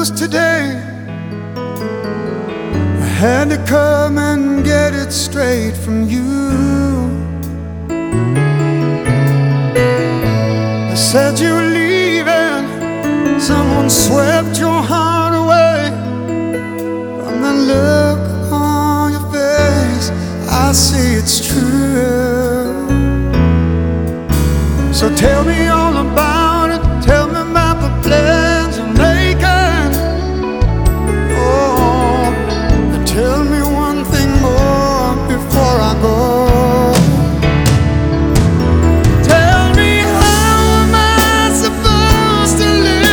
news today. I had to come and get it straight from you. They said you were leaving, someone swept your heart away. From the look on your face, I see it's true. So tell me